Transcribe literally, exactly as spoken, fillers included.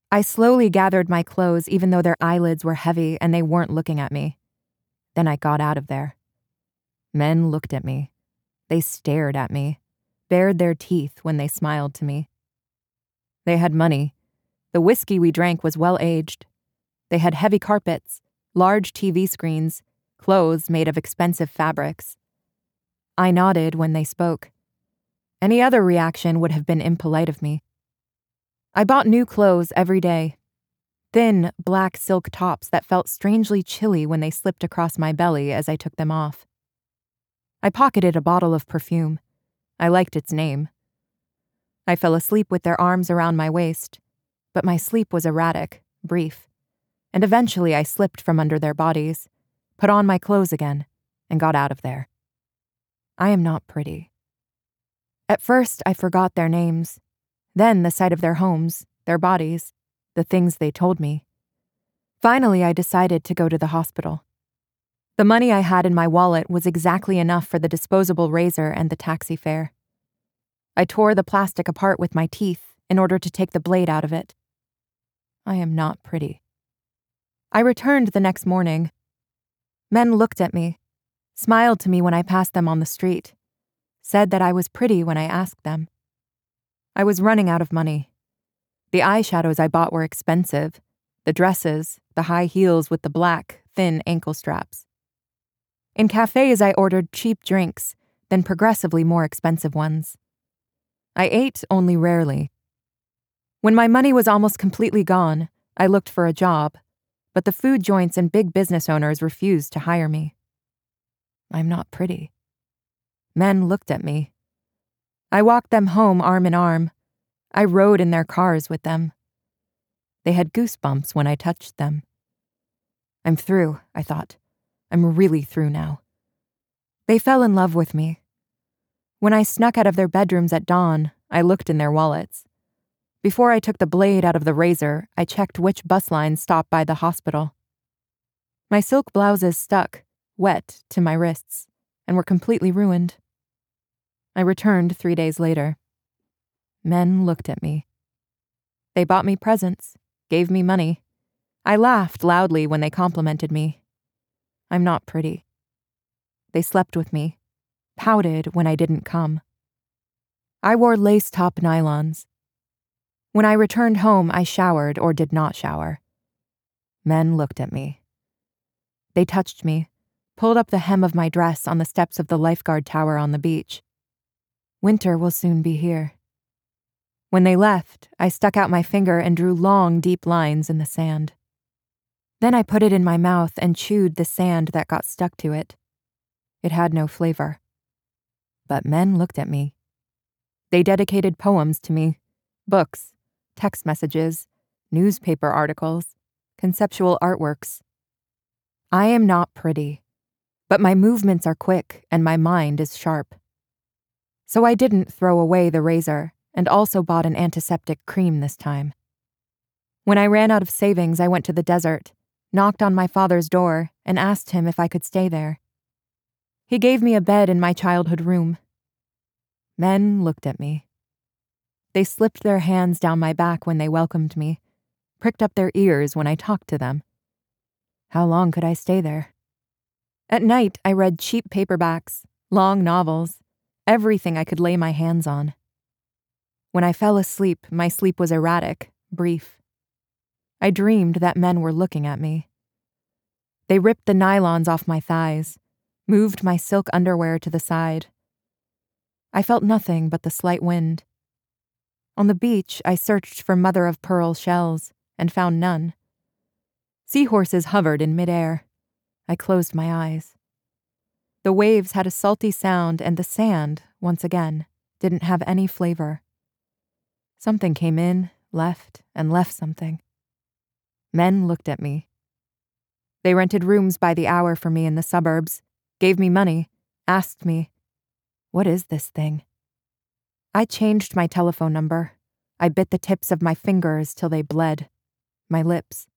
I slowly gathered my clothes even though their eyelids were heavy and they weren't looking at me. Then I got out of there. Men looked at me. They stared at me, bared their teeth when they smiled to me. They had money. The whiskey we drank was well-aged. They had heavy carpets, large T V screens, clothes made of expensive fabrics. I nodded when they spoke. Any other reaction would have been impolite of me. I bought new clothes every day. Thin, black silk tops that felt strangely chilly when they slipped across my belly as I took them off. I pocketed a bottle of perfume. I liked its name. I fell asleep with their arms around my waist, but my sleep was erratic, brief, and eventually I slipped from under their bodies, put on my clothes again, and got out of there. I am not pretty. At first, I forgot their names, then the sight of their homes, their bodies, the things they told me. Finally, I decided to go to the hospital. The money I had in my wallet was exactly enough for the disposable razor and the taxi fare. I tore the plastic apart with my teeth in order to take the blade out of it. I am not pretty. I returned the next morning. Men looked at me, smiled to me when I passed them on the street, said that I was pretty when I asked them. I was running out of money. The eyeshadows I bought were expensive, the dresses, the high heels with the black, thin ankle straps. In cafes, I ordered cheap drinks, then progressively more expensive ones. I ate only rarely. When my money was almost completely gone, I looked for a job, but the food joints and big business owners refused to hire me. I'm not pretty. Men looked at me. I walked them home arm in arm. I rode in their cars with them. They had goosebumps when I touched them. I'm through, I thought. I'm really through now. They fell in love with me. When I snuck out of their bedrooms at dawn, I looked in their wallets. Before I took the blade out of the razor, I checked which bus lines stopped by the hospital. My silk blouses stuck, wet, to my wrists, and were completely ruined. I returned three days later. Men looked at me. They bought me presents, gave me money. I laughed loudly when they complimented me. I'm not pretty. They slept with me, pouted when I didn't come. I wore lace-top nylons. When I returned home, I showered or did not shower. Men looked at me. They touched me, pulled up the hem of my dress on the steps of the lifeguard tower on the beach. Winter will soon be here. When they left, I stuck out my finger and drew long, deep lines in the sand. Then I put it in my mouth and chewed the sand that got stuck to it. It had no flavor. But men looked at me. They dedicated poems to me, books, text messages, newspaper articles, conceptual artworks. I am not pretty, but my movements are quick and my mind is sharp. So I didn't throw away the razor and also bought an antiseptic cream this time. When I ran out of savings, I went to the desert, knocked on my father's door, and asked him if I could stay there. He gave me a bed in my childhood room. Men looked at me. They slipped their hands down my back when they welcomed me, pricked up their ears when I talked to them. How long could I stay there? At night, I read cheap paperbacks, long novels, everything I could lay my hands on. When I fell asleep, my sleep was erratic, brief. I dreamed that men were looking at me. They ripped the nylons off my thighs, moved my silk underwear to the side. I felt nothing but the slight wind. On the beach, I searched for mother-of-pearl shells and found none. Seahorses hovered in midair. I closed my eyes. The waves had a salty sound, and the sand, once again, didn't have any flavor. Something came in, left, and left something. Men looked at me. They rented rooms by the hour for me in the suburbs, gave me money, asked me, "What is this thing?" I changed my telephone number. I bit the tips of my fingers till they bled, my lips.